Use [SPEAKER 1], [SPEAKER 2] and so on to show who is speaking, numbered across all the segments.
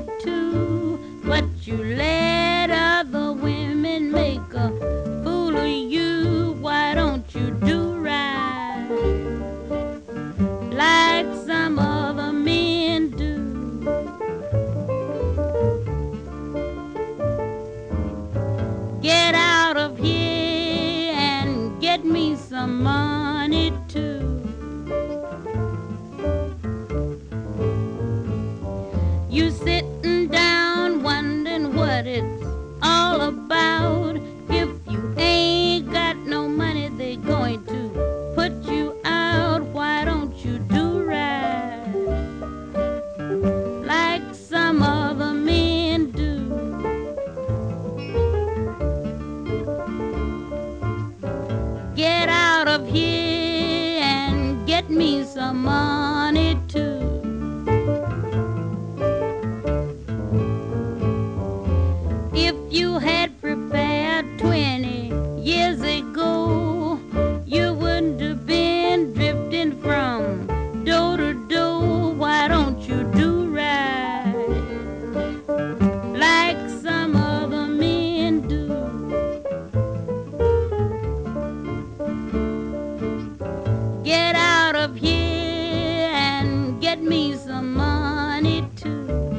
[SPEAKER 1] too. But you let other women make a fool of you. Why don't you do right like some other men do? Get out of here and get me some money too. You sitting down wondering what it's all about. If you ain't got no money, they're going to put you out. Why don't you do right like some other men do? Get out of here and get me some money too. If you had prepared 20 years ago, you wouldn't have been drifting from door to door. Why don't you do right like some other men do? Get out of here and get me some money too.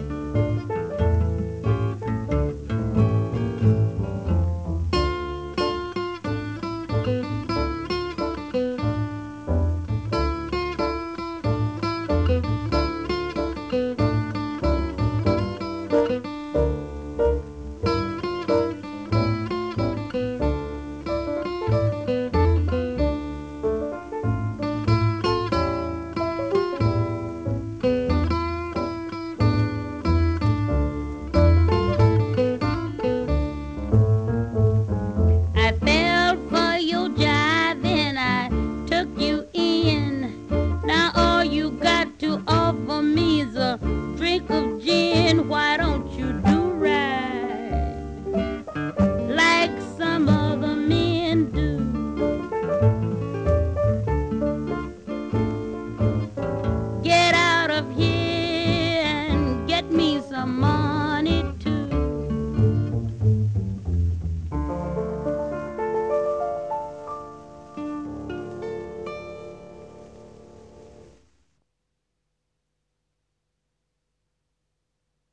[SPEAKER 1] I fell for your jive and I took you in. Now all you got to offer me is a drink of gin. Why